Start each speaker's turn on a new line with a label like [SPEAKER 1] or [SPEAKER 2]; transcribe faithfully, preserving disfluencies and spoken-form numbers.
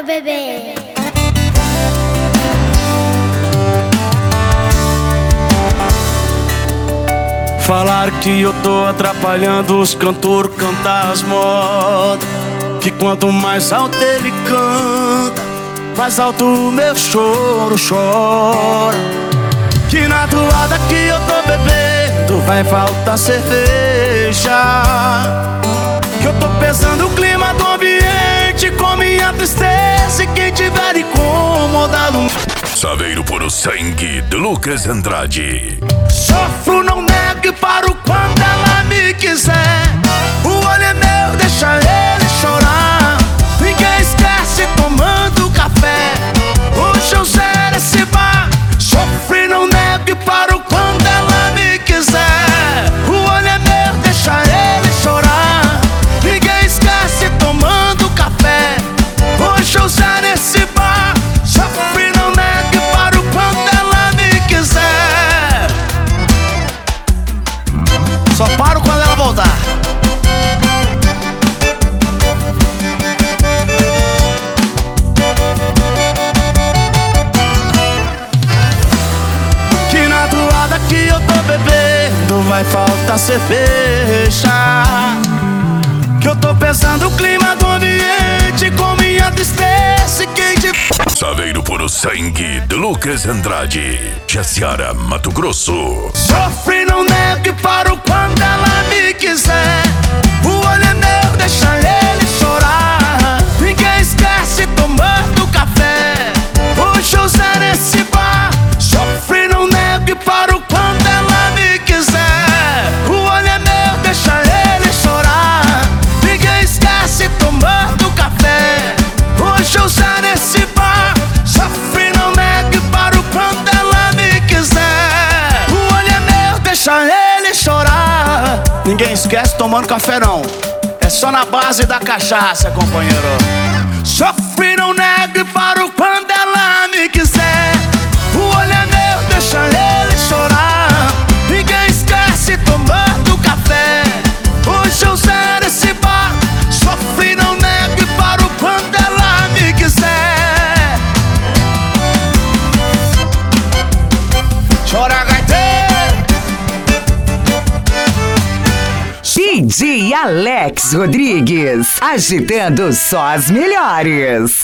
[SPEAKER 1] meu bebê.
[SPEAKER 2] Falaram que eu tô atrapalhando os cantores cantar as modas, que quanto mais alto ele canta, mais alto o meu choro chora. Que na toada que eu tô bebendo vai faltar cerveja, que eu tô pesando o clima do ambiente com minha tristeza, e quem tiver incomodado
[SPEAKER 3] Saveiro por o sangue de Lucas Andrade.
[SPEAKER 2] sofro, não nego e paro quando ela me quiser. O olho é meu, deixa ele chorar. Ninguém esquece tomando café. Hoje eu zero esse bar. Sofro e não nego e paro quando ela me quiser. O olho é meu, deixa ele chorar. Ninguém esquece tomando café. Hoje eu zero esse bar. Sofro e não nego e paro quando ela me quiser. Só paro quando ela voltar. Que na toada que eu tô bebendo vai faltar cerveja, que eu tô pesando o clima do ambiente com minha tristeza, e quem te...
[SPEAKER 3] Saveiro por o sangue de Lucas Andrade. Jaciara, Mato Grosso.
[SPEAKER 2] Sofre, não nego e paro quando ela me quiser. O olho é meu, deixa ele chorar. Ninguém esquece tomando café. Hoje eu zero esse bar. Sofre, não nego e paro quando ela me quiser. O olho é meu, deixa ele chorar. Ninguém esquece tomando café. Hoje eu zero esse bar. Sofre, não nego e paro quando ela me quiser. O olho é meu, deixa ele chorar. Ninguém esquece tomando café não, é só na base da cachaça, companheiro. Sofre, não nego e paro quando ela me quiser. O olho é meu, deixa ele chorar. Ninguém esquece tomando café. Hoje eu zero esse bar. Sofre, não nego e paro quando ela me quiser. Chora, gaiteiro.
[SPEAKER 4] D J Alex Rodrigues, agitando só as melhores.